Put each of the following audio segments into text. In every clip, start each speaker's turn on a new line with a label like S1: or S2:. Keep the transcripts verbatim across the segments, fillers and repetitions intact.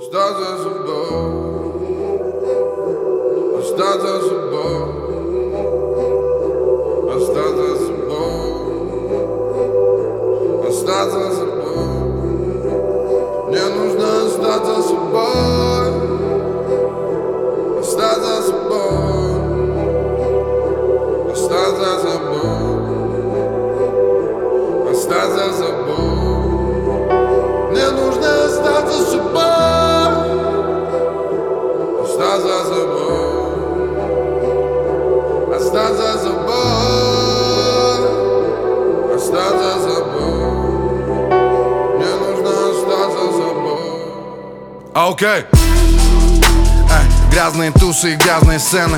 S1: Остаться собой, остаться собой, остаться собой, остаться собой. Мне нужно остаться собой, остаться собой, остаться собой, остаться собой. Мне нужно остаться собой, остаться собой, остаться собой, остаться собой. Мне нужно остаться собой.
S2: Окей okay. Грязные тусы и грязные сцены.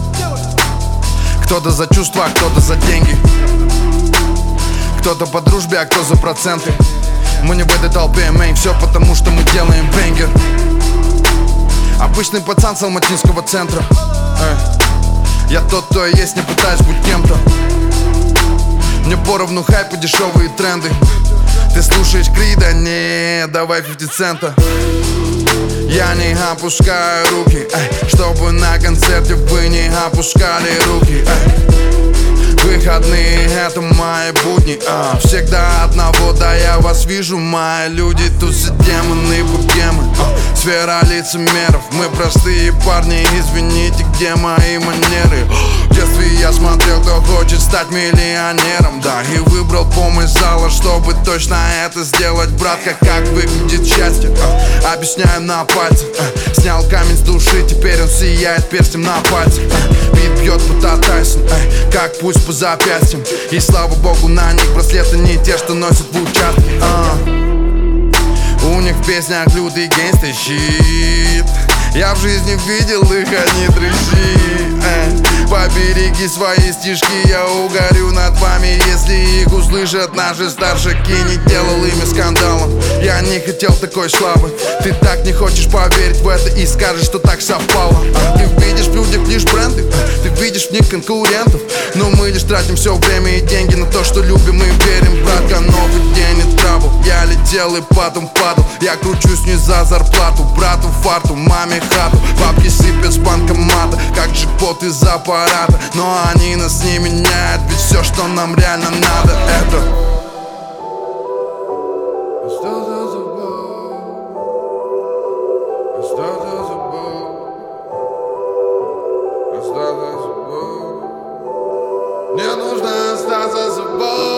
S2: Кто-то за чувства, кто-то за деньги, кто-то по дружбе, а кто за проценты. Мы не в этой толпе, мейн, все потому, что мы делаем бенгер. Обычный пацан с алматинского центра. Эй. Я тот, кто я есть, не пытаюсь быть кем-то. Мне поровну хайп и дешевые тренды. Ты слушаешь Крида? Не, давай пятьдесят цента. Я не опускаю руки, эй, чтобы на концерте вы не опускали руки, эй. Выходные — это мои будни, а. Всегда одного, да я вас вижу, мои люди. Тусы, демоны, богемы, а. Сфера лицемеров. Мы простые парни, извините, где мои манеры? В детстве я смотрел, кто хочет стать миллионером, да, и выбрал помощь зала, чтобы точно это сделать. Братка, как выглядит счастье, а. Объясняю на пальцах, а. Снял камень с души, теперь он сияет перстнем на пальце, а. Бит бьет будто Тайсон, а. Как пусть по запястьям. И слава богу, на них браслеты не те, что носят в участке, а. У них в песнях лютый гейнстер щит. Я в жизни видел их, они трещи, э. Побереги свои стишки, я угорю над вами, если их услышат наши старшики. Не делал ими скандалом, я не хотел такой славы. Ты так не хочешь поверить в это и скажешь, что так совпало, а. Ты видишь в людях лишь бренды, а. Ты видишь в них конкурентов, но мы лишь тратим все время и деньги на то, что любим и верим. Братка, новый день и трабл. Я летел и потом падал. Я кручусь не за зарплату. Брату фарту, маме хату. Бабки сыпят с банкомата, как джекпот из аппарата. Но они нас не меняют, ведь все, что нам реально надо, это
S1: остаться собой, остаться собой, остаться собой. Мне нужно остаться собой.